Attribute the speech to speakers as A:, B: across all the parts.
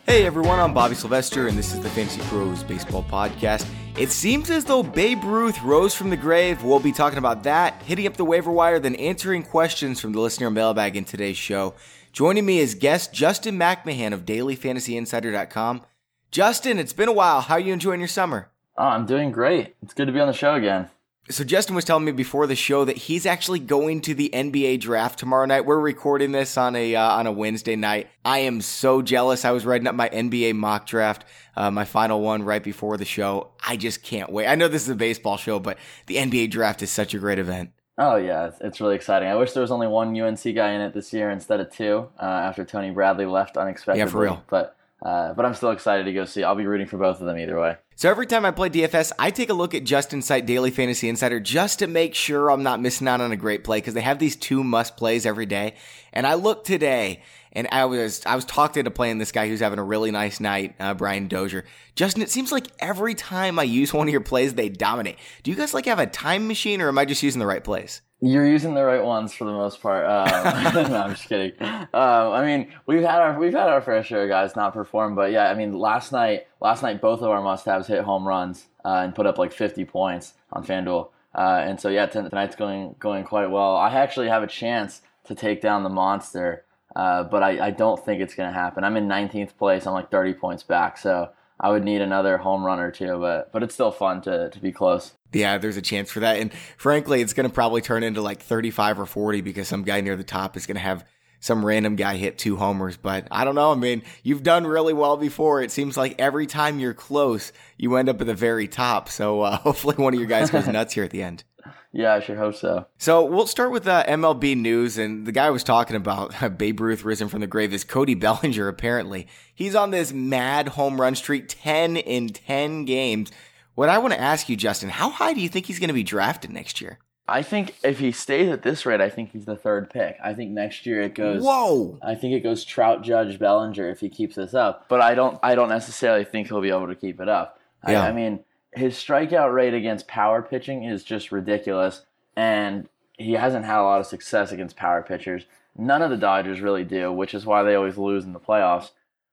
A: Hey everyone, I'm Bobby Sylvester, and this is the Fantasy Pros Baseball Podcast. It seems as though Babe Ruth rose from the grave. We'll be talking about that, hitting up the waiver wire, then answering questions from the listener mailbag in today's show. Joining me is guest Justin McMahon of DailyFantasyInsider.com. Justin, it's been a while. How are you enjoying your summer?
B: Oh, I'm doing great. It's good to be on the show again.
A: So Justin was telling me before the show that he's actually going to the NBA draft tomorrow night. We're recording this on a Wednesday night. I am so jealous. I was writing up my NBA mock draft, my final one right before the show. I just can't wait. I know this is a baseball show, but the NBA draft is such a great event.
B: Oh, yeah, it's really exciting. I wish there was only one UNC guy in it this year instead of two after Tony Bradley left unexpectedly.
A: Yeah, for real.
B: But I'm still excited to go see. I'll be rooting for both of them either way.
A: So every time I play DFS, I take a look at Justin's site, Daily Fantasy Insider, just to make sure I'm not missing out on a great play, because they have these two must plays every day. And I looked today, and I was talked into playing this guy who's having a really nice night, Brian Dozier. Justin, it seems like every time I use one of your plays, they dominate. Do you guys have a time machine, or am I just using the right plays?
B: You're using the right ones for the most part. No, I'm just kidding. I mean, we've had our fair share of guys not perform, but yeah, I mean, last night both of our must-haves hit home runs and put up like 50 points on FanDuel, and so yeah, tonight's going quite well. I actually have a chance to take down the monster, but I don't think it's going to happen. I'm in 19th place. I'm like 30 points back, so I would need another home run or two, but it's still fun to be close.
A: Yeah, there's a chance for that. And frankly, it's going to probably turn into like 35 or 40 because some guy near the top is going to have some random guy hit 2 homers. But I don't know. I mean, you've done really well before. It seems like every time you're close, you end up at the very top. So hopefully one of your guys goes nuts here at the end.
B: Yeah, I sure hope so.
A: So we'll start with MLB news, and the guy I was talking about, Babe Ruth risen from the grave, is Cody Bellinger, apparently. He's on this mad home run streak, 10 in 10 games. What I want to ask you, Justin, how high do you think he's going to be drafted next year?
B: I think if he stays at this rate, I think he's the 3rd pick. I think next year it goes.
A: Whoa!
B: I think it goes Trout, Judge, Bellinger if he keeps this up. But I don't necessarily think he'll be able to keep it up.
A: Yeah.
B: I mean, his strikeout rate against power pitching is just ridiculous, and he hasn't had a lot of success against power pitchers. None of the Dodgers really do, which is why they always lose in the playoffs.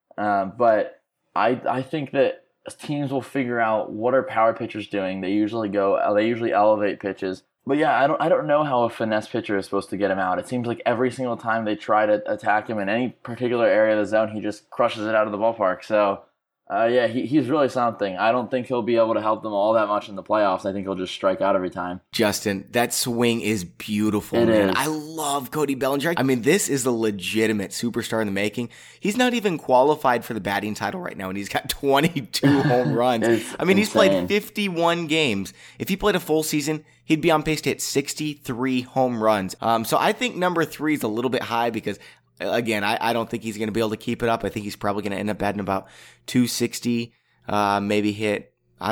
B: But I think that teams will figure out what are power pitchers doing. They usually elevate pitches. But yeah, I don't know how a finesse pitcher is supposed to get him out. It seems like every single time they try to attack him in any particular area of the zone, he just crushes it out of the ballpark. So yeah, he's really something. I don't think he'll be able to help them all that much in the playoffs. I think he'll just strike out every time.
A: Justin, that swing is beautiful,
B: It
A: man.
B: is.
A: I love Cody Bellinger. I mean, this is a legitimate superstar in the making. He's not even qualified for the batting title right now, and he's got 22 home runs.
B: It's
A: I mean, he's
B: insane.
A: played 51 games. If he played a full season, he'd be on pace to hit 63 home runs. So I think number 3 is a little bit high because, again, I don't think he's going to be able to keep it up. I think he's probably going to end up batting about 260, maybe hit,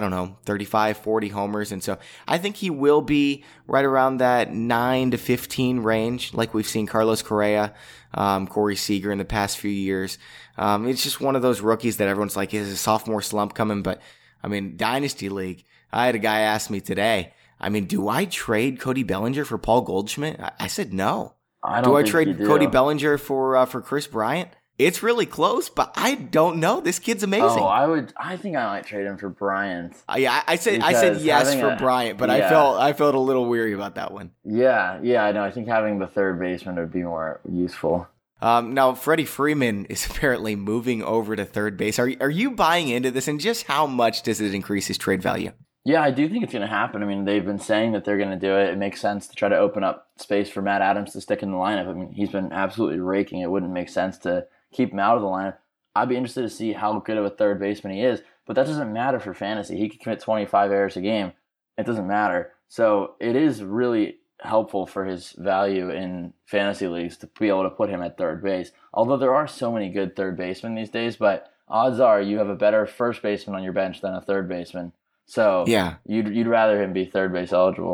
A: 35, 40 homers. And so I think he will be right around that 9 to 15 range, like we've seen Carlos Correa, Corey Seager in the past few years. It's just one of those rookies that everyone's like, is a sophomore slump coming? But, I mean, Dynasty League, I had a guy ask me today, do I trade Cody Bellinger for Paul Goldschmidt? I said no. Do I trade Cody Bellinger for Chris Bryant? It's really close, but I don't know. This kid's amazing.
B: Oh, I think I might trade him for Bryant.
A: Yeah, I said yes for Bryant, but yeah. I felt a little weary about that one.
B: Yeah, I know. I think having the third baseman would be more useful.
A: Now, Freddie Freeman is apparently moving over to third base. Are you buying into this, and just how much does it increase his trade value?
B: Yeah, I do think it's going to happen. I mean, they've been saying that they're going to do it. It makes sense to try to open up space for Matt Adams to stick in the lineup. I mean, he's been absolutely raking. It wouldn't make sense to keep him out of the lineup. I'd be interested to see how good of a third baseman he is, but that doesn't matter for fantasy. He could commit 25 errors a game. It doesn't matter. So it is really helpful for his value in fantasy leagues to be able to put him at third base. Although there are so many good third basemen these days, but odds are you have a better first baseman on your bench than a third baseman. So yeah, you'd rather him be third base eligible.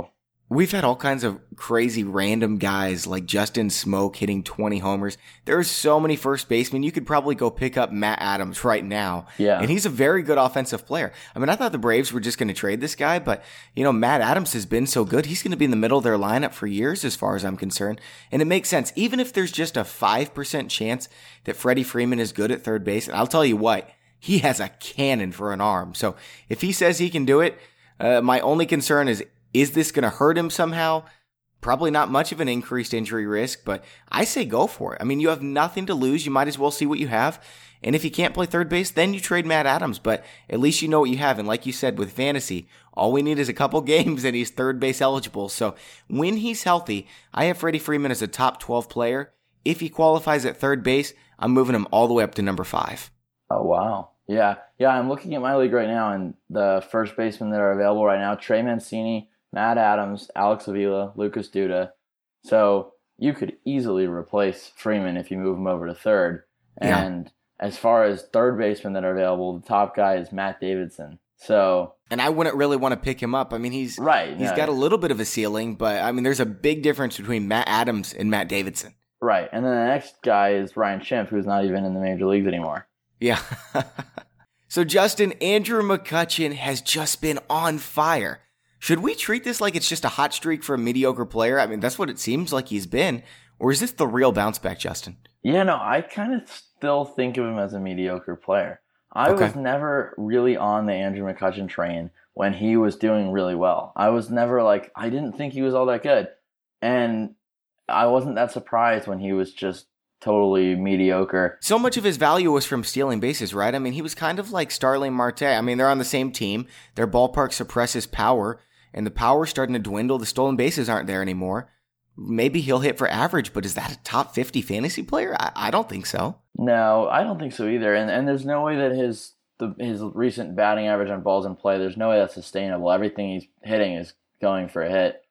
A: We've had all kinds of crazy random guys like Justin Smoke hitting 20 homers. There are so many first basemen. You could probably go pick up Matt Adams right now.
B: Yeah.
A: And he's a very good offensive player. I mean, I thought the Braves were just going to trade this guy, but, Matt Adams has been so good. He's going to be in the middle of their lineup for years as far as I'm concerned. And it makes sense. Even if there's just a 5% chance that Freddie Freeman is good at third base, and I'll tell you what, he has a cannon for an arm. So if he says he can do it, my only concern is this going to hurt him somehow? Probably not much of an increased injury risk, but I say go for it. I mean, you have nothing to lose. You might as well see what you have. And if you can't play third base, then you trade Matt Adams, but at least you know what you have. And like you said, with fantasy, all we need is a couple games and he's third base eligible. So when he's healthy, I have Freddie Freeman as a top 12 player. If he qualifies at third base, I'm moving him all the way up to number 5.
B: Oh, wow. Yeah, I'm looking at my league right now, and the first basemen that are available right now, Trey Mancini, Matt Adams, Alex Avila, Lucas Duda. So you could easily replace Freeman if you move him over to third. And as far as third basemen that are available, the top guy is Matt Davidson.
A: And I wouldn't really want to pick him up. I mean, he's
B: right.
A: Got a little bit of a ceiling, but I mean, there's a big difference between Matt Adams and Matt Davidson.
B: Right. And then the next guy is Ryan Schimpf, who's not even in the major leagues anymore.
A: Yeah. So Justin, Andrew McCutchen has just been on fire. Should we treat this like it's just a hot streak for a mediocre player? I mean, that's what it seems like he's been. Or is this the real bounce back, Justin?
B: Yeah, no, I kind of still think of him as a mediocre player. I was never really on the Andrew McCutchen train when he was doing really well. I was never I didn't think he was all that good. And I wasn't that surprised when he was just totally mediocre.
A: So much of his value was from stealing bases, right? I mean, he was kind of like Starling Marte. I mean, they're on the same team. Their ballpark suppresses power, and the power's starting to dwindle. The stolen bases aren't there anymore. Maybe he'll hit for average, but is that a top 50 fantasy player? I don't think so.
B: No, I don't think so either. And there's no way that his recent batting average on balls in play, there's no way that's sustainable. Everything he's hitting is going for a hit.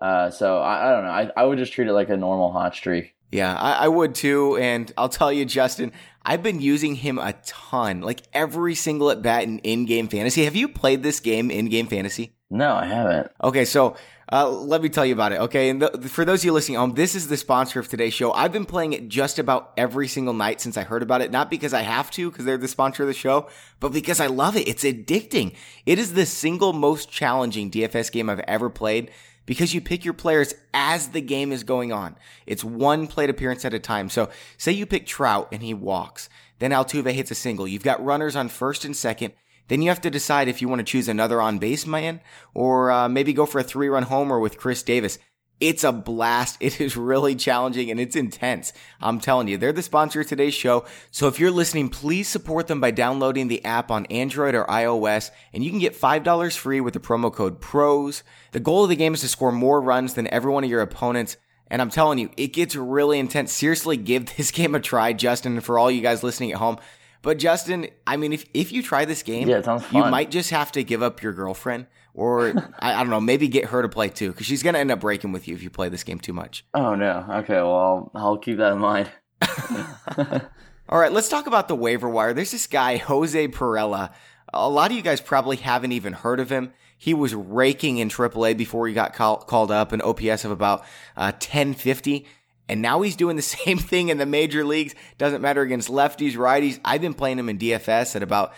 B: So I don't know. I would just treat it like a normal hot streak.
A: Yeah, I would too. And I'll tell you, Justin, I've been using him a ton, like every single at bat in in-game fantasy. Have you played this game in-game fantasy?
B: No, I haven't.
A: Okay, so let me tell you about it. Okay, and for those of you listening at home, this is the sponsor of today's show. I've been playing it just about every single night since I heard about it. Not because I have to, because they're the sponsor of the show, but because I love it. It's addicting. It is the single most challenging DFS game I've ever played, because you pick your players as the game is going on. It's one plate appearance at a time. So say you pick Trout and he walks. Then Altuve hits a single. You've got runners on first and second. Then you have to decide if you want to choose another on-base man or maybe go for a 3-run homer with Chris Davis. It's a blast. It is really challenging and it's intense. I'm telling you, they're the sponsor of today's show. So if you're listening, please support them by downloading the app on Android or iOS, and you can get $5 free with the promo code PROS. The goal of the game is to score more runs than every one of your opponents. And I'm telling you, it gets really intense. Seriously, give this game a try, Justin, and for all you guys listening at home. But Justin, I mean, if you try this game,
B: it sounds fun.
A: You might just have to give up your girlfriend, or I don't know, maybe get her to play too, because she's going to end up breaking with you if you play this game too much.
B: Oh, no. Okay, well, I'll keep that in mind.
A: All right, let's talk about the waiver wire. There's this guy, Jose Perella. A lot of you guys probably haven't even heard of him. He was raking in AAA before he got called up, an OPS of about 1050. And now he's doing the same thing in the major leagues. Doesn't matter against lefties, righties. I've been playing him in DFS at about,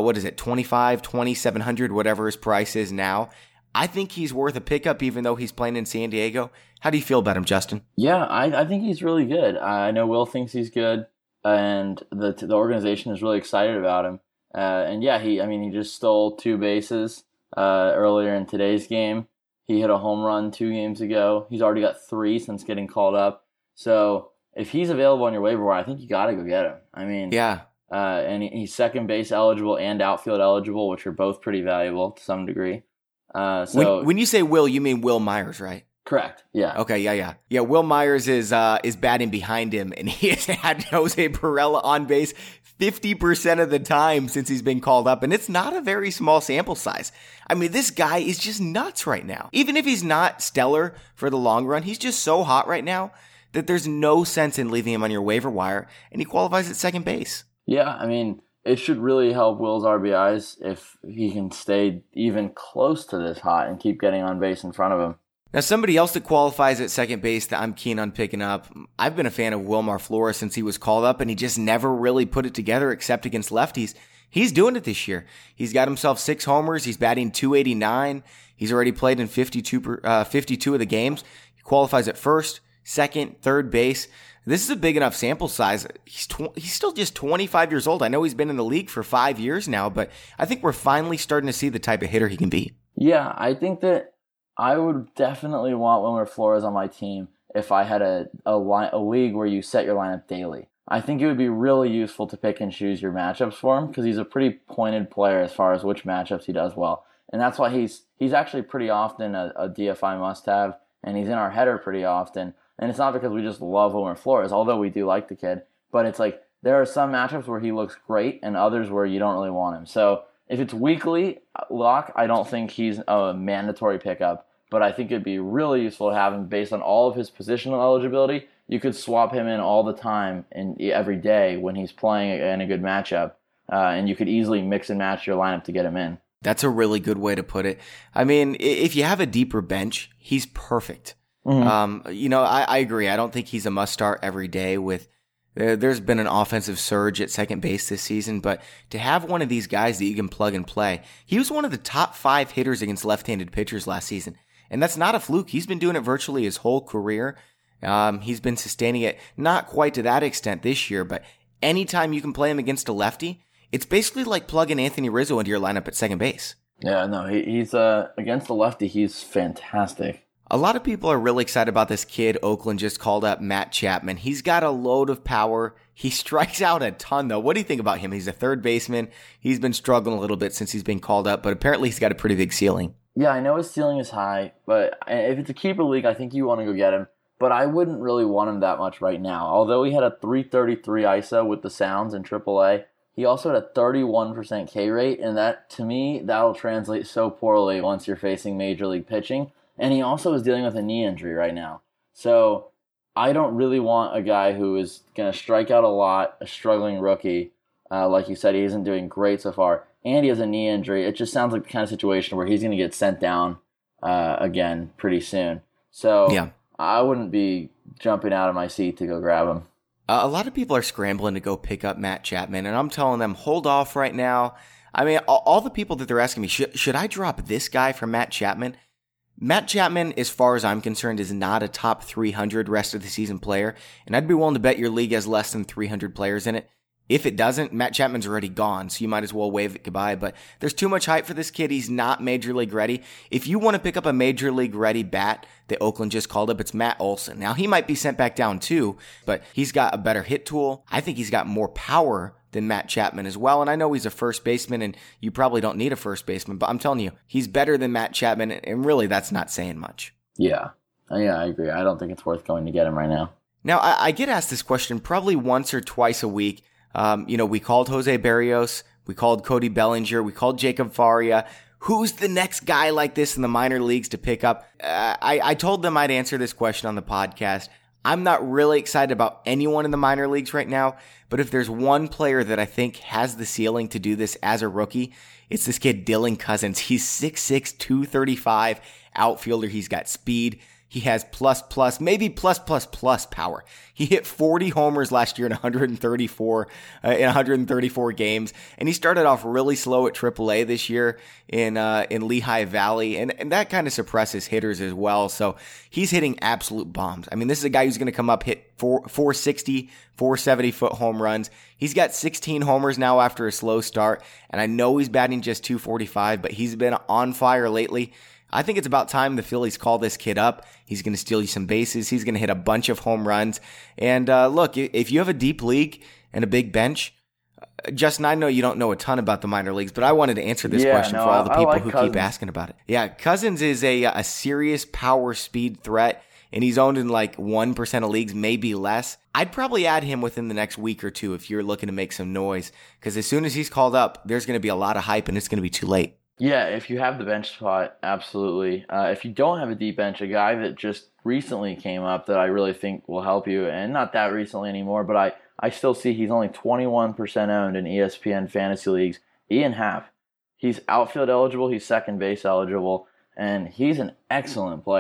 A: 2,700, whatever his price is now. I think he's worth a pickup even though he's playing in San Diego. How do you feel about him, Justin?
B: Yeah, I think he's really good. I know Will thinks he's good, and the organization is really excited about him. And yeah, he just stole 2 bases earlier in today's game. He hit a home run 2 games ago. He's already got 3 since getting called up. So if he's available on your waiver wire, I think you got to go get him. I mean,
A: yeah.
B: And he's second base eligible and outfield eligible, which are both pretty valuable to some degree. So
A: when you say Will, you mean Will Myers, right?
B: Correct. Yeah.
A: Okay. Yeah. Will Myers is batting behind him, and he has had Jose Perella on base 50% of the time since he's been called up, and it's not a very small sample size. I mean, this guy is just nuts right now. Even if he's not stellar for the long run, he's just so hot right now that there's no sense in leaving him on your waiver wire, and he qualifies at second base.
B: Yeah, I mean, it should really help Will's RBIs if he can stay even close to this hot and keep getting on base in front of him.
A: Now, somebody else that qualifies at second base that I'm keen on picking up, I've been a fan of Wilmar Flores since he was called up, and he just never really put it together except against lefties. He's doing it this year. He's got himself 6 homers. He's batting .289. He's already played in 52 of the games. He qualifies at first, second, third base. This is a big enough sample size. He's still just 25 years old. I know he's been in the league for 5 years now, but I think we're finally starting to see the type of hitter he can be.
B: Yeah, I think that I would definitely want Wilmer Flores on my team if I had a league where you set your lineup daily. I think it would be really useful to pick and choose your matchups for him because he's a pretty pointed player as far as which matchups he does well. And that's why he's actually pretty often a DFI must-have, and he's in our header pretty often. And it's not because we just love Wilmer Flores, although we do like the kid, but it's like there are some matchups where he looks great and others where you don't really want him. So if it's weekly lock, I don't think he's a mandatory pickup, but I think it'd be really useful to have him based on all of his positional eligibility. You could swap him in all the time and every day when he's playing in a good matchup, and you could easily mix and match your lineup to get him in.
A: That's a really good way to put it. I mean, if you have a deeper bench, he's perfect. Mm-hmm. I agree. I don't think he's a must start every day there's been an offensive surge at second base this season, but to have one of these guys that you can plug and play, he was one of the top 5 hitters against left-handed pitchers last season. And that's not a fluke. He's been doing it virtually his whole career. He's been sustaining it, not quite to that extent this year, but anytime you can play him against a lefty, it's basically like plugging Anthony Rizzo into your lineup at second base.
B: Yeah, no, he's against the lefty, he's fantastic.
A: A lot of people are really excited about this kid Oakland just called up, Matt Chapman. He's got a load of power. He strikes out a ton, though. What do you think about him? He's a third baseman. He's been struggling a little bit since he's been called up, but apparently he's got a pretty big ceiling.
B: Yeah, I know his ceiling is high, but if it's a keeper league, I think you want to go get him. But I wouldn't really want him that much right now. Although he had a 333 ISO with the Sounds in AAA, he also had a 31% K rate, and that, to me, that'll translate so poorly once you're facing major league pitching. And he also is dealing with a knee injury right now. So I don't really want a guy who is going to strike out a lot, a struggling rookie. Like you said, he isn't doing great so far. And he has a knee injury. It just sounds like the kind of situation where he's going to get sent down again pretty soon. So yeah. I wouldn't be jumping out of my seat to go grab him.
A: A lot of people are scrambling to go pick up Matt Chapman, and I'm telling them, hold off right now. I mean, all the people that they're asking me, should I drop this guy for Matt Chapman? Matt Chapman, as far as I'm concerned, is not a top 300 rest of the season player, and I'd be willing to bet your league has less than 300 players in it. If it doesn't, Matt Chapman's already gone, so you might as well wave it goodbye. But there's too much hype for this kid. He's not major league ready. If you want to pick up a major league ready bat that Oakland just called up, it's Matt Olson. Now, he might be sent back down too, but he's got a better hit tool. I think he's got more power than Matt Chapman as well. And I know he's a first baseman, and you probably don't need a first baseman, but I'm telling you, he's better than Matt Chapman, and really that's not saying much.
B: Yeah, I agree. I don't think it's worth going to get him right now.
A: Now, I get asked this question probably once or twice a week. We called Jose Barrios, we called Cody Bellinger, we called Jacob Faria. Who's the next guy like this in the minor leagues to pick up? I told them I'd answer this question on the podcast. I'm not really excited about anyone in the minor leagues right now, but if there's one player that I think has the ceiling to do this as a rookie, it's this kid Dylan Cousins. He's 6'6", 235 outfielder. He's got speed. He has maybe plus power. He hit 40 homers last year in 134 games, and he started off really slow at AAA this year in Lehigh Valley, and that kind of suppresses hitters as well. So he's hitting absolute bombs. I mean, this is a guy who's going to come up, hit 460, 470-foot home runs. He's got 16 homers now after a slow start, and I know he's batting just 245, but he's been on fire lately. I think it's about time the Phillies call this kid up. He's going to steal you some bases. He's going to hit a bunch of home runs. And look, if you have a deep league and a big bench, Justin, I know you don't know a ton about the minor leagues, but I wanted to answer this question for all the people who keep asking about it. Yeah, Cousins is a serious power speed threat, and he's owned in like 1% of leagues, maybe less. I'd probably add him within the next week or two if you're looking to make some noise, because as soon as he's called up, there's going to be a lot of hype, and it's going to be too late.
B: Yeah, if you have the bench spot, absolutely. If you don't have a deep bench, a guy that just recently came up that I really think will help you, and not that recently anymore, but I still see he's only 21% owned in ESPN fantasy leagues, Ian Happ. He's outfield eligible, he's second base eligible, and he's an excellent player.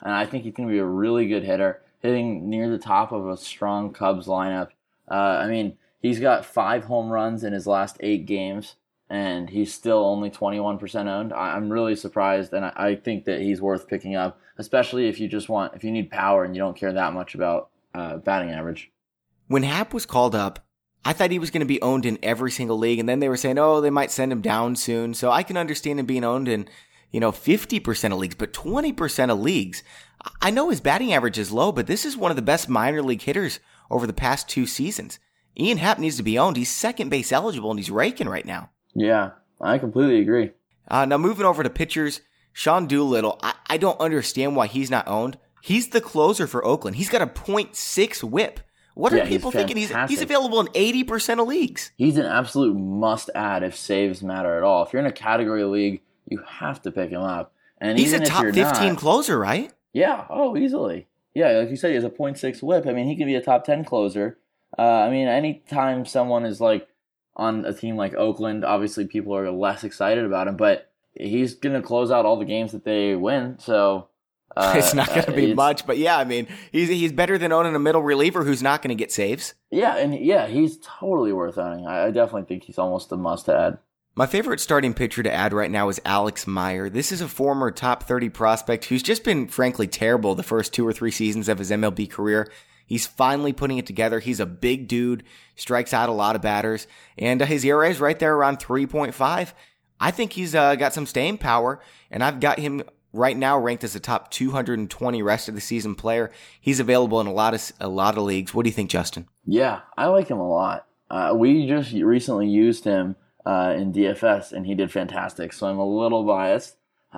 B: and I think he's going to be a really good hitter, hitting near the top of a strong Cubs lineup. I mean, he's got 5 home runs in his last 8 games, and he's still only 21% owned. I'm really surprised, and I think that he's worth picking up, especially if you need power and you don't care that much about batting average.
A: When Happ was called up, I thought he was going to be owned in every single league, and then they were saying, oh, they might send him down soon. So I can understand him being owned in, 50% of leagues, but 20% of leagues. I know his batting average is low, but this is one of the best minor league hitters over the past 2 seasons. Ian Happ needs to be owned. He's second base eligible, and he's raking right now.
B: Yeah, I completely agree.
A: Now moving over to pitchers, Sean Doolittle, I don't understand why he's not owned. He's the closer for Oakland. He's got a .6 whip. What are people thinking? He's available in 80% of leagues.
B: He's an absolute must-add if saves matter at all. If you're in a category league, you have to pick him up. And
A: he's a top 15 closer, right?
B: Yeah, easily. Yeah, like you said, he has a .6 whip. I mean, he can be a top 10 closer. Anytime someone is like on a team like Oakland, obviously people are less excited about him, but he's going to close out all the games that they win, so...
A: it's not going to be much, but yeah, I mean, he's better than owning a middle reliever who's not going to get saves.
B: Yeah, he's totally worth owning. I definitely think he's almost a must-add.
A: My favorite starting pitcher to add right now is Alex Meyer. This is a former top 30 prospect who's just been, frankly, terrible the first 2 or 3 seasons of his MLB career. He's finally putting it together. He's a big dude, strikes out a lot of batters, and his ERA is right there around 3.5. I think he's got some staying power, and I've got him right now ranked as a top 220 rest of the season player. He's available in a lot of leagues. What do you think, Justin?
B: Yeah, I like him a lot. We just recently used him in DFS, and he did fantastic. So I'm a little biased,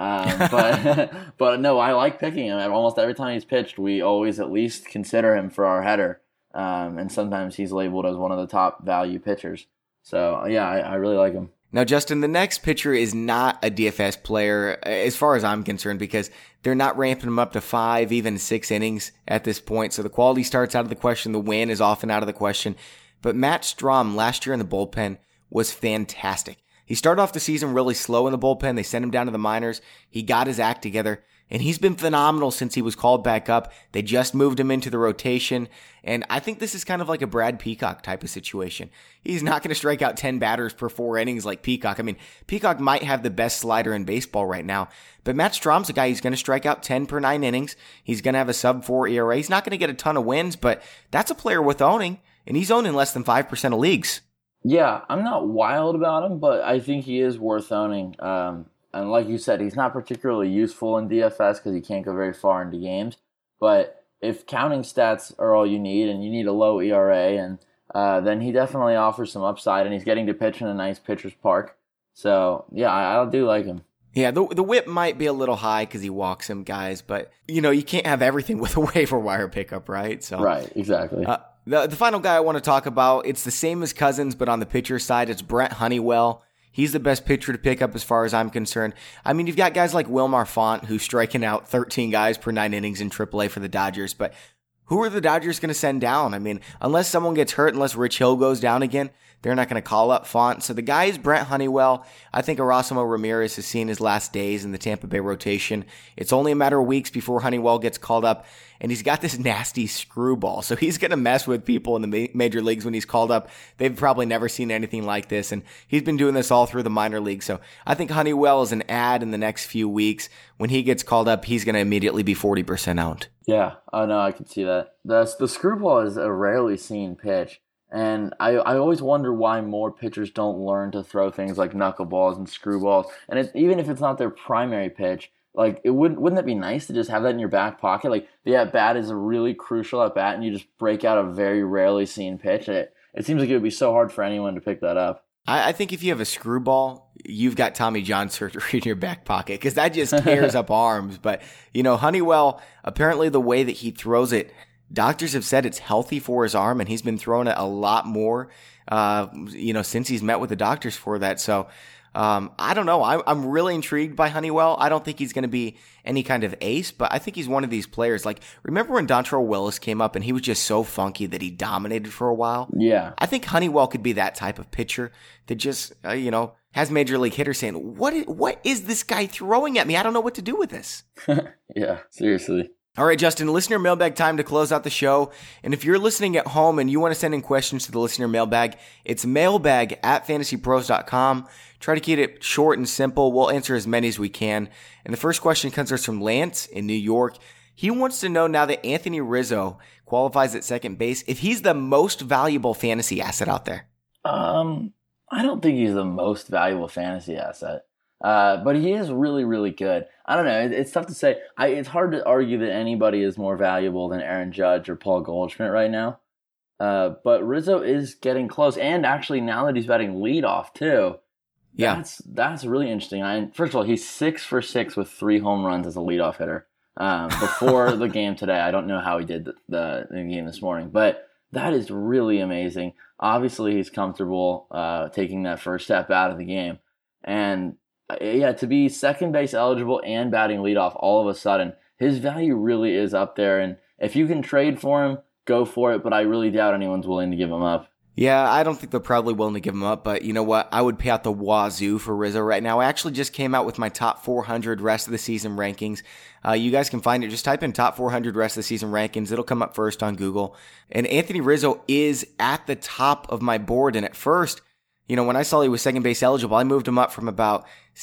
B: but no, I like picking him. Almost every time he's pitched, we always at least consider him for our header, and sometimes he's labeled as one of the top value pitchers. So yeah, I really like him.
A: Now, Justin, the next pitcher is not a DFS player as far as I'm concerned because they're not ramping him up to 5, even 6 innings at this point. So the quality starts out of the question. The win is often out of the question. But Matt Strahm last year in the bullpen was fantastic. He started off the season really slow in the bullpen. They sent him down to the minors. He got his act together. And he's been phenomenal since he was called back up. They just moved him into the rotation. And I think this is kind of like a Brad Peacock type of situation. He's not going to strike out 10 batters per 4 innings like Peacock. I mean, Peacock might have the best slider in baseball right now. But Matt Strahm's a guy who's going to strike out 10 per 9 innings. He's going to have a sub-4 ERA. He's not going to get a ton of wins, but that's a player worth owning. And he's owned in less than 5% of leagues.
B: Yeah, I'm not wild about him, but I think he is worth owning. And like you said, he's not particularly useful in DFS because he can't go very far into games. But if counting stats are all you need and you need a low ERA, and then he definitely offers some upside, and he's getting to pitch in a nice pitcher's park. So, yeah, I do like him.
A: Yeah, the whip might be a little high because he walks him, guys. But, you can't have everything with a waiver wire pickup, right? So
B: right, exactly.
A: The final guy I want to talk about, it's the same as Cousins, but on the pitcher side, it's Brent Honeywell. He's the best pitcher to pick up as far as I'm concerned. I mean, you've got guys like Wilmar Font, who's striking out 13 guys per 9 innings in AAA for the Dodgers, but who are the Dodgers going to send down? I mean, unless someone gets hurt, unless Rich Hill goes down again, they're not going to call up Font. So the guy is Brent Honeywell. I think Erasmo Ramirez has seen his last days in the Tampa Bay rotation. It's only a matter of weeks before Honeywell gets called up, and he's got this nasty screwball. So he's going to mess with people in the major leagues when he's called up. They've probably never seen anything like this, and he's been doing this all through the minor leagues. So I think Honeywell is an add in the next few weeks. When he gets called up, he's going to immediately be 40% owned.
B: Yeah, no, I can see that. The screwball is a rarely seen pitch. And I always wonder why more pitchers don't learn to throw things like knuckleballs and screwballs. And even if it's not their primary pitch, like wouldn't that be nice to just have that in your back pocket? Like the at bat is a really crucial at bat, and you just break out a very rarely seen pitch. It seems like it would be so hard for anyone to pick that up.
A: I think if you have a screwball, you've got Tommy John surgery in your back pocket because that just tears up arms. But Honeywell, apparently the way that he throws it, doctors have said it's healthy for his arm, and he's been throwing it a lot more, since he's met with the doctors for that. So, I don't know. I'm really intrigued by Honeywell. I don't think he's going to be any kind of ace, but I think he's one of these players. Like, remember when Dontrelle Willis came up and he was just so funky that he dominated for a while?
B: Yeah.
A: I think Honeywell could be that type of pitcher that just, has major league hitters saying, what is this guy throwing at me? I don't know what to do with this.
B: Yeah, seriously.
A: All right, Justin, listener mailbag time to close out the show. And if you're listening at home and you want to send in questions to the listener mailbag, it's mailbag@fantasypros.com. Try to keep it short and simple. We'll answer as many as we can. And the first question comes to us from Lance in New York. He wants to know, now that Anthony Rizzo qualifies at second base, if he's the most valuable fantasy asset out there.
B: I don't think he's the most valuable fantasy asset. But he is really, really good. I don't know. It's tough to say. It's hard to argue that anybody is more valuable than Aaron Judge or Paul Goldschmidt right now. But Rizzo is getting close. And actually, now that he's batting leadoff, too, that's really interesting. First of all, he's 6 for 6 with 3 home runs as a leadoff hitter. Before the game today, I don't know how he did the game this morning. But that is really amazing. Obviously, he's comfortable taking that first step out of the game. And to be second base eligible and batting leadoff all of a sudden, his value really is up there. And if you can trade for him, go for it. But I really doubt anyone's willing to give him up.
A: Yeah, I don't think they're probably willing to give him up. But you know what? I would pay out the wazoo for Rizzo right now. I actually just came out with my top 400 rest of the season rankings. You guys can find it. Just type in top 400 rest of the season rankings. It'll come up first on Google. And Anthony Rizzo is at the top of my board. And at first, when I saw he was second base eligible, I moved him up from about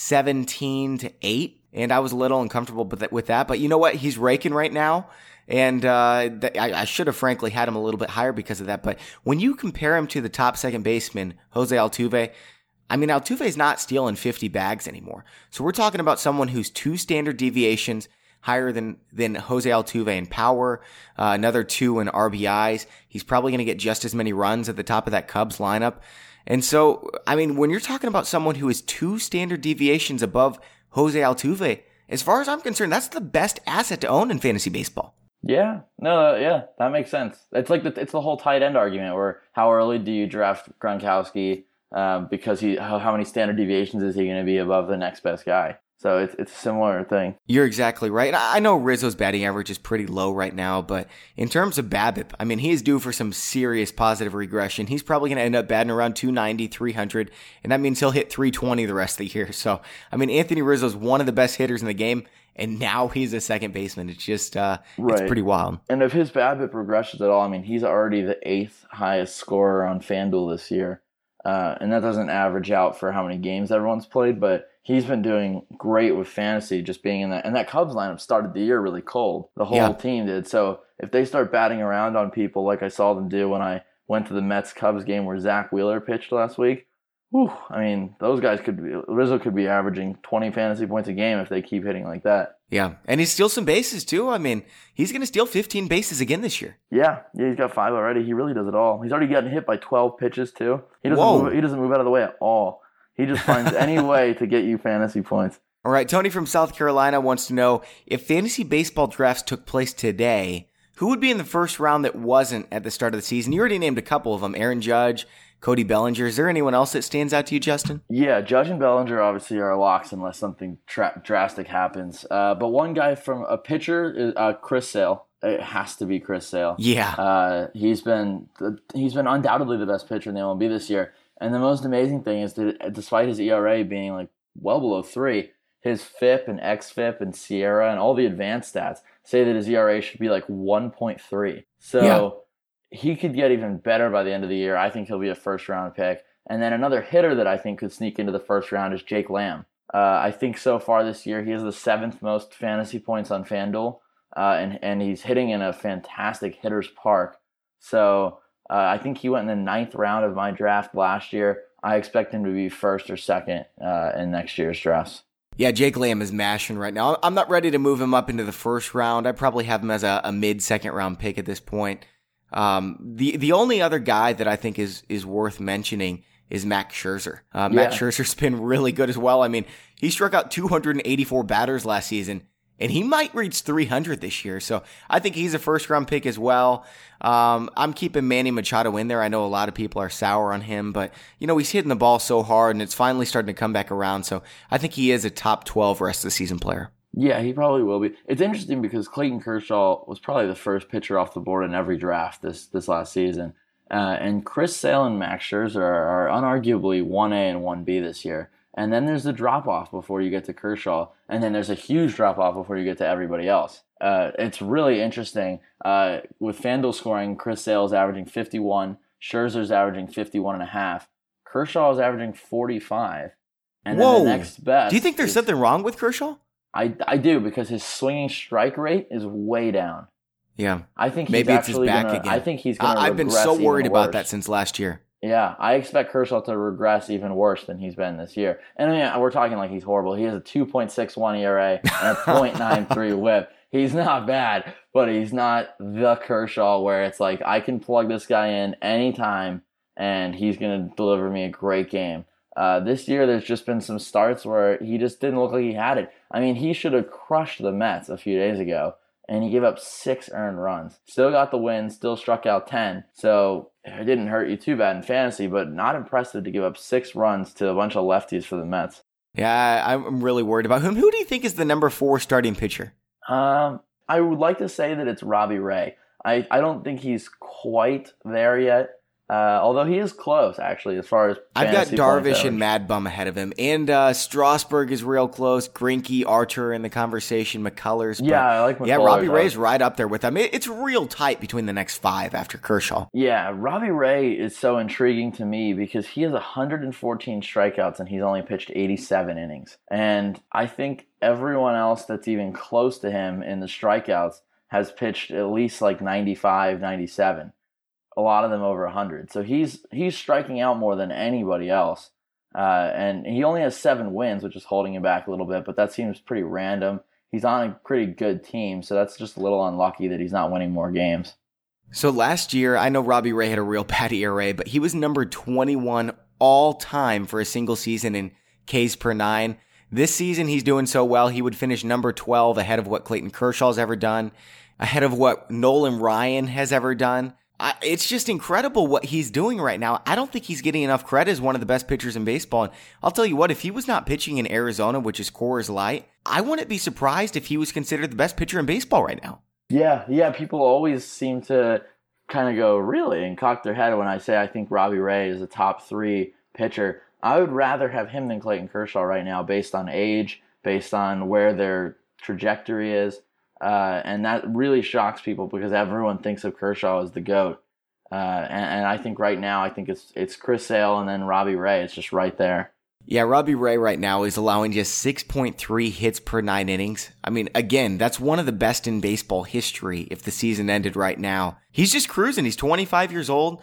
A: 17 to 8, and I was a little uncomfortable with that. But you know what? He's raking right now, and I should have frankly had him a little bit higher because of that. But when you compare him to the top second baseman, Jose Altuve, Altuve's not stealing 50 bags anymore. So we're talking about someone who's 2 standard deviations higher than Jose Altuve in power, another 2 in RBIs. He's probably going to get just as many runs at the top of that Cubs lineup. And so, when you're talking about someone who is 2 standard deviations above Jose Altuve, as far as I'm concerned, that's the best asset to own in fantasy baseball.
B: Yeah, that makes sense. It's like it's the whole tight end argument, where how early do you draft Gronkowski because how many standard deviations is he going to be above the next best guy? So it's a similar thing.
A: You're exactly right. I know Rizzo's batting average is pretty low right now, but in terms of BABIP, he is due for some serious positive regression. He's probably going to end up batting around 290, 300, and that means he'll hit 320 the rest of the year. So, Anthony Rizzo's one of the best hitters in the game, and now he's a second baseman. It's just, It's pretty wild.
B: And if his BABIP regresses at all, he's already the 8th highest scorer on FanDuel this year. And that doesn't average out for how many games everyone's played, but he's been doing great with fantasy, just being in that. And that Cubs lineup started the year really cold. The whole team did. So if they start batting around on people like I saw them do when I went to the Mets-Cubs game where Zach Wheeler pitched last week, those guys Rizzo could be averaging 20 fantasy points a game if they keep hitting like that.
A: Yeah, and he steals some bases too. He's going to steal 15 bases again this year.
B: Yeah, he's got 5 already. He really does it all. He's already gotten hit by 12 pitches too. He doesn't move out of the way at all. He just finds any way to get you fantasy points.
A: All right, Tony from South Carolina wants to know, if fantasy baseball drafts took place today, who would be in the first round that wasn't at the start of the season? You already named a couple of them, Aaron Judge, Cody Bellinger. Is there anyone else that stands out to you, Justin?
B: Yeah, Judge and Bellinger obviously are locks unless something drastic happens. But one guy from a pitcher is Chris Sale. It has to be Chris Sale.
A: Yeah.
B: He's been undoubtedly the best pitcher in the MLB this year. And the most amazing thing is that despite his ERA being like well below 3, his FIP and XFIP and Sierra and all the advanced stats say that his ERA should be like 1.3. So he could get even better by the end of the year. I think he'll be a first-round pick. And then another hitter that I think could sneak into the first round is Jake Lamb. I think so far this year he has the 7th most fantasy points on FanDuel, and he's hitting in a fantastic hitter's park. So I think he went in the 9th round of my draft last year. I expect him to be first or second in next year's drafts.
A: Yeah, Jake Lamb is mashing right now. I'm not ready to move him up into the first round. I probably have him as a mid-second round pick at this point. The only other guy that I think is worth mentioning is Max Scherzer. Max Scherzer's been really good as well. He struck out 284 batters last season, and he might reach 300 this year. So I think he's a first-round pick as well. I'm keeping Manny Machado in there. I know a lot of people are sour on him, but he's hitting the ball so hard, and it's finally starting to come back around. So I think he is a top 12 rest of the season player.
B: Yeah, he probably will be. It's interesting because Clayton Kershaw was probably the first pitcher off the board in every draft this last season. And Chris Sale and Max Scherzer are unarguably 1A and 1B this year. And then there's the drop-off before you get to Kershaw. And then there's a huge drop-off before you get to everybody else. It's really interesting. With FanDuel scoring, Chris Sale is averaging 51, Scherzer's averaging 51.5, Kershaw is averaging 45, and then the next best.
A: Do you think there's something wrong with Kershaw?
B: I do, because his swinging strike rate is way down.
A: Yeah,
B: I think
A: maybe it's his back again.
B: I think he's going to.
A: I've been so worried about that since last year.
B: Yeah, I expect Kershaw to regress even worse than he's been this year. And I mean, we're talking like he's horrible. He has a 2.61 ERA and a .93 WHIP. He's not bad, but he's not the Kershaw where it's like I can plug this guy in anytime and he's going to deliver me a great game. This year, there's just been some starts where he just didn't look like he had it. I mean, he should have crushed the Mets a few days ago, and he gave up 6 earned runs. Still got the win, still struck out 10. So it didn't hurt you too bad in fantasy, but not impressive to give up 6 runs to a bunch of lefties for the Mets.
A: Yeah, I'm really worried about him. Who do you think is the number 4 starting pitcher?
B: I would like to say that it's Robbie Ray. I don't think he's quite there yet. Although he is close, actually, as far as
A: I've got Darvish and Mad Bum ahead of him. And Strasburg is real close. Greinke, Archer in the conversation. McCullers.
B: Yeah, I like McCullers.
A: Yeah, Robbie Ray's right up there with them. It's real tight between the next 5 after Kershaw.
B: Yeah, Robbie Ray is so intriguing to me because he has 114 strikeouts and he's only pitched 87 innings. And I think everyone else that's even close to him in the strikeouts has pitched at least like 95, 97. A lot of them over 100. So he's striking out more than anybody else. And he only has 7 wins, which is holding him back a little bit, but that seems pretty random. He's on a pretty good team, so that's just a little unlucky that he's not winning more games.
A: So last year, I know Robbie Ray had a real bad ERA, but he was number 21 all time for a single season in Ks per 9. This season, he's doing so well, he would finish number 12 ahead of what Clayton Kershaw's ever done, ahead of what Nolan Ryan has ever done. It's just incredible what he's doing right now. I don't think he's getting enough credit as one of the best pitchers in baseball. And I'll tell you what, if he was not pitching in Arizona, which is Coors Light, I wouldn't be surprised if he was considered the best pitcher in baseball right now.
B: Yeah. People always seem to kind of go, really, and cock their head when I say I think Robbie Ray is a top 3 pitcher. I would rather have him than Clayton Kershaw right now based on age, based on where their trajectory is. And that really shocks people because everyone thinks of Kershaw as the GOAT. And I think right now, it's Chris Sale and then Robbie Ray. It's just right there.
A: Yeah, Robbie Ray right now is allowing just 6.3 hits per 9 innings. I mean, again, that's one of the best in baseball history if the season ended right now. He's just cruising. He's 25 years old,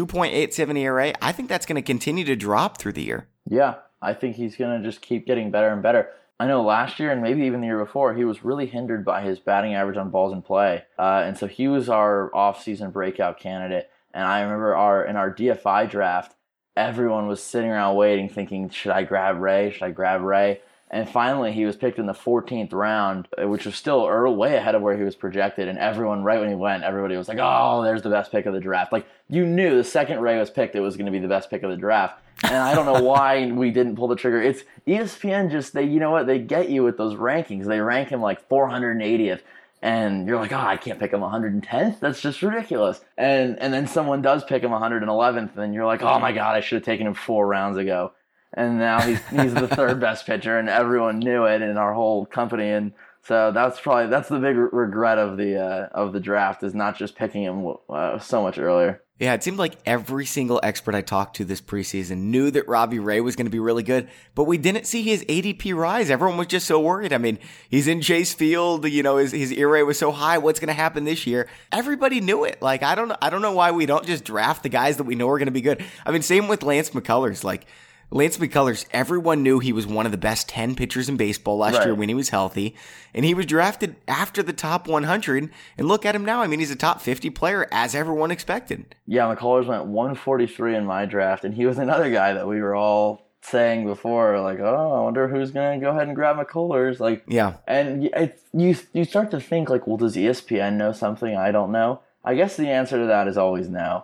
A: 2.87 ERA. I think that's going to continue to drop through the year. Yeah,
B: I think he's going to just keep getting better and better. I know last year and maybe even the year before, he was really hindered by his batting average on balls in play. And so he was our off-season breakout candidate. And I remember in our DFI draft, everyone was sitting around waiting, thinking, should I grab Ray? Should I grab Ray? And finally, he was picked in the 14th round, which was still way ahead of where he was projected. And everyone, right when he went, everybody was like, oh, there's the best pick of the draft. Like, you knew the second Ray was picked, it was going to be the best pick of the draft. And I don't know why we didn't pull the trigger. It's ESPN just, they get you with those rankings. They rank him like 480th. And you're like, I can't pick him 110th. That's just ridiculous. And then someone does pick him 111th, and you're like, oh my God, I should have taken him 4 rounds ago. And now he's the 3rd best pitcher, and everyone knew it in our whole company. And so that's the big regret of the draft, is not just picking him so much earlier.
A: Yeah, it seemed like every single expert I talked to this preseason knew that Robbie Ray was going to be really good, but we didn't see his ADP rise. Everyone was just so worried. I mean, he's in Chase Field, his ERA was so high. What's going to happen this year? Everybody knew it. Like, I don't know why we don't just draft the guys that we know are going to be good. I mean, same with Lance McCullers. Like, Lance McCullers, everyone knew he was one of the best 10 pitchers in baseball last year when he was healthy, and he was drafted after the top 100, and look at him now. I mean, he's a top 50 player, as everyone expected.
B: Yeah, McCullers went 143 in my draft, and he was another guy that we were all saying before, like, oh, I wonder who's going to go ahead and grab McCullers. Like,
A: yeah.
B: And you start to think, like, well, does ESPN know something I don't know? I guess the answer to that is always no.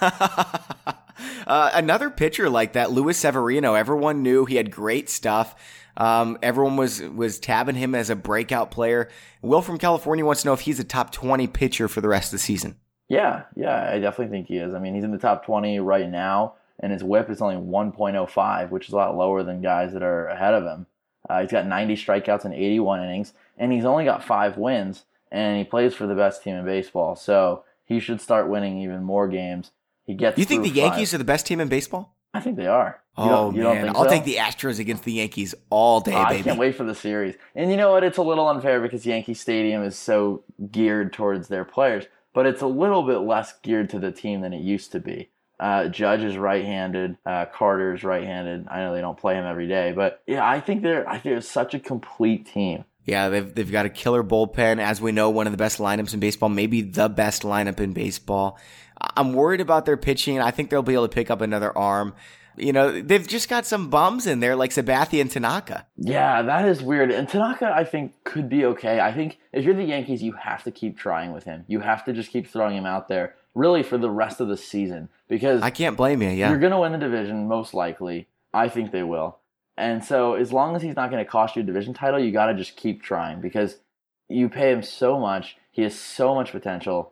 A: Another pitcher like that, Luis Severino, everyone knew he had great stuff. Everyone was tabbing him as a breakout player. Will from California wants to know if he's a top 20 pitcher for the rest of the season.
B: Yeah, I definitely think he is. I mean, he's in the top 20 right now, and his whip is only 1.05, which is a lot lower than guys that are ahead of him. He's got 90 strikeouts in 81 innings, and he's only got 5 wins. and he plays for the best team in baseball. So he should start winning even more games. He gets.
A: You think the
B: through
A: Yankees
B: 5.
A: are the best team in baseball?
B: I think they are.
A: Oh,
B: You
A: man.
B: don't think
A: I'll
B: so?
A: take the Astros against the Yankees all day,
B: I
A: baby.
B: can't wait for the series. And you know what? It's a little unfair because Yankee Stadium is so geared towards their players, but it's a little bit less geared to the team than it used to be. Judge is right-handed. Carter's right-handed. I know they don't play him every day, but yeah, I think they're such a complete team.
A: Yeah, they've got a killer bullpen. As we know, one of the best lineups in baseball, maybe the best lineup in baseball. I'm worried about their pitching. I think they'll be able to pick up another arm. You know, they've just got some bums in there like Sabathia and Tanaka.
B: Yeah, that is weird. And Tanaka, I think, could be okay. I think if you're the Yankees, you have to keep trying with him. You have to just keep throwing him out there, really, for the rest of the season. Because
A: I can't blame you, yeah.
B: You're going to win the division, most likely. I think they will. And so as long as he's not going to cost you a division title, you got to just keep trying because you pay him so much. He has so much potential.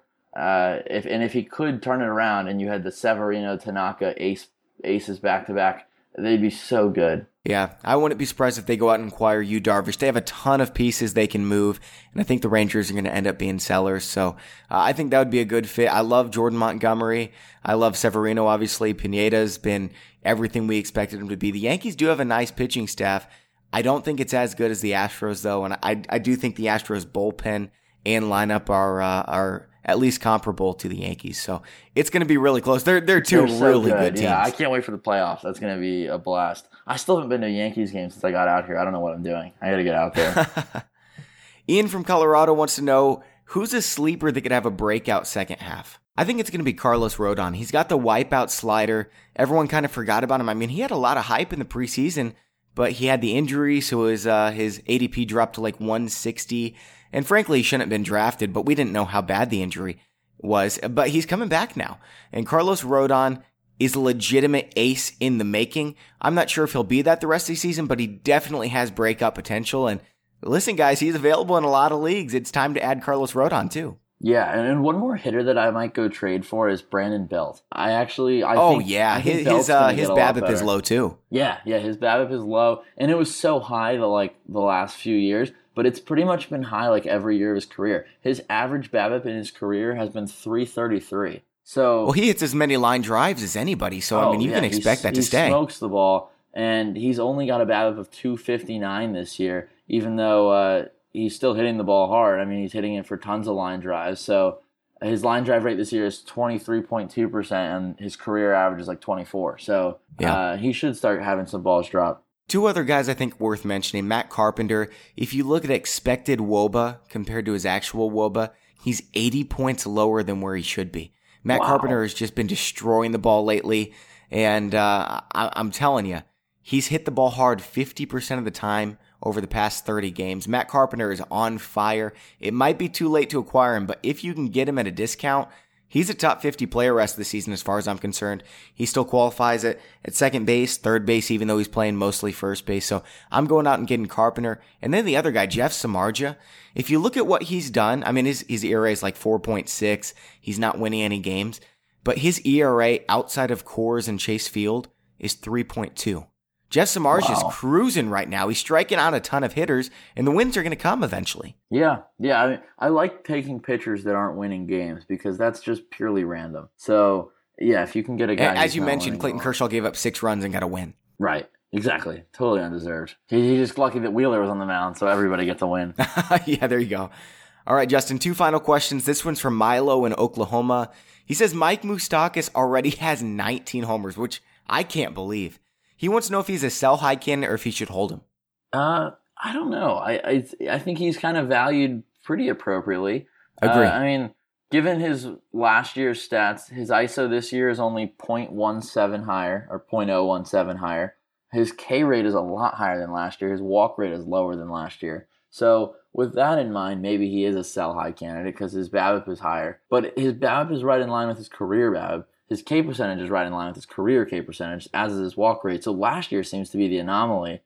B: If he could turn it around and you had the Severino, Tanaka aces back-to-back, they'd be so good.
A: Yeah, I wouldn't be surprised if they go out and acquire Yu Darvish. They have a ton of pieces they can move, and I think the Rangers are going to end up being sellers. So I think that would be a good fit. I love Jordan Montgomery. I love Severino, obviously. Pineda's been everything we expected him to be. The Yankees do have a nice pitching staff. I don't think it's as good as the Astros, though, and I do think the Astros bullpen and lineup are at least comparable to the Yankees. So it's going to be really close. They're two
B: so
A: really good teams.
B: Yeah, I can't wait for the playoffs. That's going to be a blast. I still haven't been to a Yankees game since I got out here. I don't know what I'm doing. I got to get out there.
A: Ian from Colorado wants to know, who's a sleeper that could have a breakout second half? I think it's going to be Carlos Rodon. He's got the wipeout slider. Everyone kind of forgot about him. I mean, he had a lot of hype in the preseason, but he had the injury, so his ADP dropped to like 160. And frankly, he shouldn't have been drafted, but we didn't know how bad the injury was. But he's coming back now. And Carlos Rodon is a legitimate ace in the making. I'm not sure if he'll be that the rest of the season, but he definitely has breakout potential. And listen, guys, he's available in a lot of leagues. It's time to add Carlos Rodon, too.
B: Yeah, and one more hitter that I might go trade for is Brandon Belt. I think
A: his BABIP is low, too.
B: Yeah, his BABIP is low. And it was so high the last few years. But it's pretty much been high like every year of his career. His average BABIP in his career has been 333. So
A: he hits as many line drives as anybody. So you can expect that to stay.
B: He smokes the ball, and he's only got a BABIP of 259 this year, even though he's still hitting the ball hard. I mean, he's hitting it for tons of line drives. So his line drive rate this year is 23.2%, and his career average is like 24. So he should start having some balls drop.
A: Two other guys I think worth mentioning. Matt Carpenter, if you look at expected WOBA compared to his actual WOBA, he's 80 points lower than where he should be. Matt Carpenter has just been destroying the ball lately, and I'm telling you, he's hit the ball hard 50% of the time over the past 30 games. Matt Carpenter is on fire. It might be too late to acquire him, but if you can get him at a discount, he's a top 50 player rest of the season as far as I'm concerned. He still qualifies at second base, third base, even though he's playing mostly first base. So I'm going out and getting Carpenter. And then the other guy, Jeff Samardzija. If you look at what he's done, I mean, his ERA is like 4.6. He's not winning any games. But his ERA outside of Coors and Chase Field is 3.2. Jeff Samardzija is cruising right now. He's striking out a ton of hitters, and the wins are going to come eventually.
B: Yeah. I mean, I like taking pitchers that aren't winning games because that's just purely random. So, yeah, if you can get a guy...
A: As you mentioned, Clayton Kershaw gave up 6 runs and got a win.
B: Right. Exactly. Totally undeserved. He's just lucky that Wheeler was on the mound, so everybody gets a win.
A: Yeah, there you go. All right, Justin, 2 final questions. This one's from Milo in Oklahoma. He says Mike Moustakas already has 19 homers, which I can't believe. He wants to know if he's a sell high candidate or if he should hold him.
B: I don't know. I think he's kind of valued pretty appropriately.
A: Agree.
B: I mean, given his last year's stats, his ISO this year is only 0.17 higher or 0.017 higher. His K rate is a lot higher than last year. His walk rate is lower than last year. So with that in mind, maybe he is a sell high candidate because his BABIP is higher. But his BABIP is right in line with his career BABIP. His K percentage is right in line with his career K percentage, as is his walk rate. So last year seems to be the anomaly.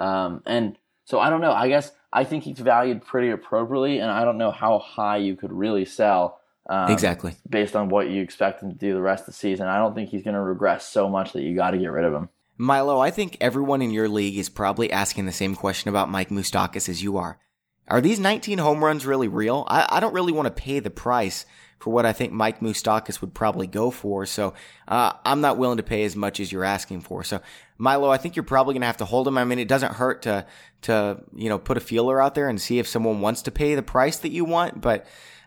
B: And so I don't know. I think he's valued pretty appropriately, and I don't know how high you could really sell.
A: Exactly.
B: Based on what you expect him to do the rest of the season. I don't think he's going to regress so much that you got to get rid of him.
A: Milo, I think everyone in your league is probably asking the same question about Mike Moustakas as you are. Are these 19 home runs really real? I don't really want to pay the price for what I think Mike Moustakas would probably go for. So I'm not willing to pay as much as you're asking for. So Milo, I think you're probably going to have to hold him. I mean, it doesn't hurt to put a feeler out there and see if someone wants to pay the price that you want. But,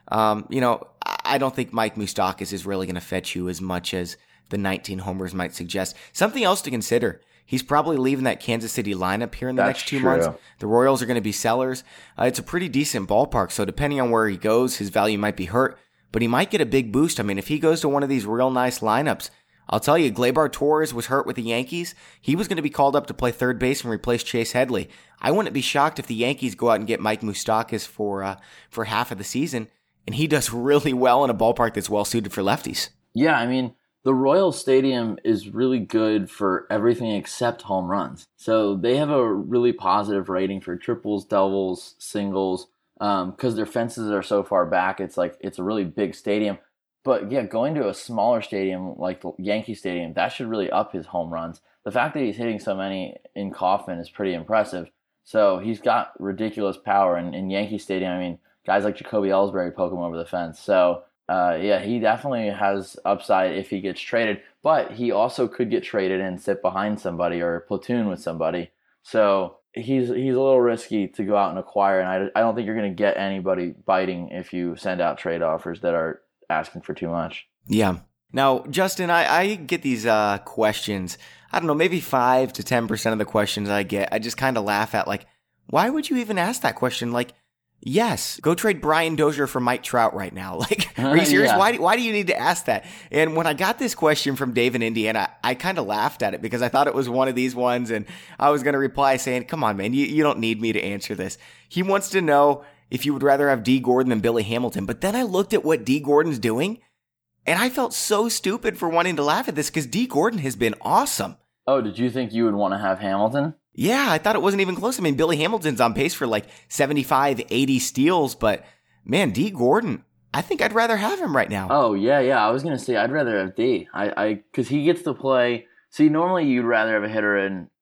A: I don't think Mike Moustakas is really going to fetch you as much as the 19 homers might suggest. Something else to consider. He's probably leaving that Kansas City lineup here in the next 2 months. The Royals are going to be sellers. It's a pretty decent ballpark. So depending on where he goes, his value might be hurt. But he might get a big boost. I mean, if he goes to one of these real nice lineups, I'll tell you, Gleyber Torres was hurt with the Yankees. He was going to be called up to play third base and replace Chase Headley. I wouldn't be shocked if the Yankees go out and get Mike Moustakas for half of the season, and he does really well in a ballpark that's well suited for lefties.
B: Yeah, I mean, the Royal Stadium is really good for everything except home runs. So they have a really positive rating for triples, doubles, singles, because their fences are so far back. It's a really big stadium. But yeah, going to a smaller stadium like the Yankee Stadium, that should really up his home runs. The fact that he's hitting so many in Kauffman is pretty impressive. So he's got ridiculous power. And in Yankee Stadium, I mean, guys like Jacoby Ellsbury poke him over the fence. So yeah, he definitely has upside if he gets traded. But he also could get traded and sit behind somebody or platoon with somebody. So he's a little risky to go out and acquire. And I don't think you're going to get anybody biting if you send out trade offers that are asking for too much.
A: Yeah. Now, Justin, I get these questions. I don't know, maybe 5 to 10% of the questions I get, I just kind of laugh at, like, why would you even ask that question? Like, yes, go trade Brian Dozier for Mike Trout right now. Like, are you serious?
B: Yeah.
A: Why do you need to ask that? And when I got this question from Dave in Indiana, I kind of laughed at it because I thought it was one of these ones, and I was going to reply saying, come on, man, you don't need me to answer this. He wants to know if you would rather have Dee Gordon than Billy Hamilton. But then I looked at what Dee Gordon's doing, and I felt so stupid for wanting to laugh at this because Dee Gordon has been awesome.
B: Oh, did you think you would want to have Hamilton?
A: Yeah, I thought it wasn't even close. I mean, Billy Hamilton's on pace for like 75, 80 steals, but man, Dee Gordon, I think I'd rather have him right now.
B: Oh, yeah. I was going to say I'd rather have D. Because he gets to play. See, normally you'd rather have a hitter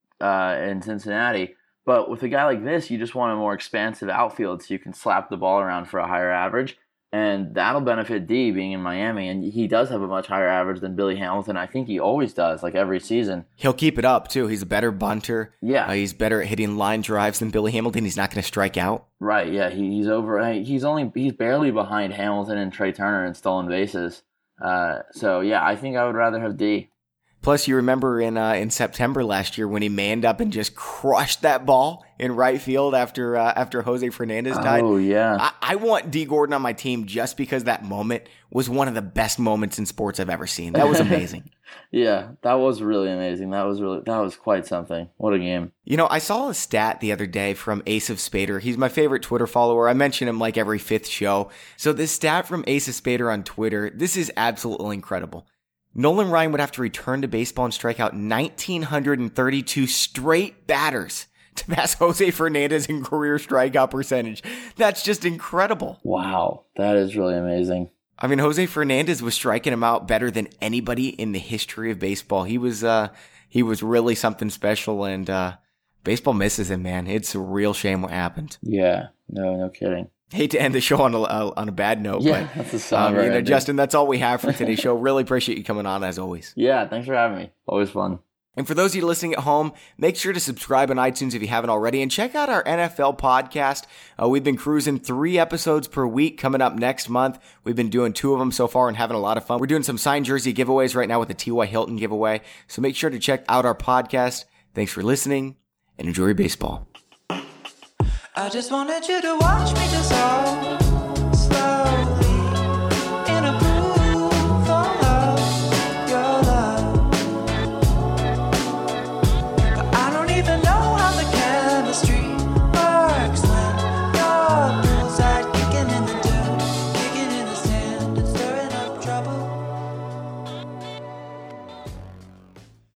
B: in Cincinnati. But with a guy like this, you just want a more expansive outfield so you can slap the ball around for a higher average. And that'll benefit D being in Miami. And he does have a much higher average than Billy Hamilton. I think he always does, like every season.
A: He'll keep it up, too. He's a better bunter.
B: Yeah.
A: He's better at hitting line drives than Billy Hamilton. He's not going to strike out.
B: Right, yeah. He's barely behind Hamilton and Trey Turner in stolen bases. So, yeah, I think I would rather have D.
A: Plus, you remember in September last year when he manned up and just crushed that ball in right field after Jose Fernandez died.
B: Oh, yeah.
A: I want Dee Gordon on my team just because that moment was one of the best moments in sports I've ever seen. That was amazing.
B: Yeah, that was really amazing. That was quite something. What a game.
A: You know, I saw a stat the other day from Ace of Spader. He's my favorite Twitter follower. I mention him like every 5th show. So this stat from Ace of Spader on Twitter, this is absolutely incredible. Nolan Ryan would have to return to baseball and strike out 1,932 straight batters to pass Jose Fernandez in career strikeout percentage. That's just incredible.
B: Wow, that is really amazing.
A: I mean, Jose Fernandez was striking him out better than anybody in the history of baseball. He was really something special, and baseball misses him, man. It's a real shame what happened.
B: Yeah, no kidding.
A: Hate to end the show on a bad note,
B: yeah,
A: but
B: that's a somber
A: Justin, that's all we have for today's show. Really appreciate you coming on as always.
B: Yeah, thanks for having me. Always fun.
A: And for those of you listening at home, make sure to subscribe on iTunes if you haven't already, and check out our NFL podcast. We've been cruising 3 episodes per week coming up next month. We've been doing 2 of them so far and having a lot of fun. We're doing some signed jersey giveaways right now with the T.Y. Hilton giveaway, so make sure to check out our podcast. Thanks for listening, and enjoy your baseball.
C: I just wanted you to watch me dissolve.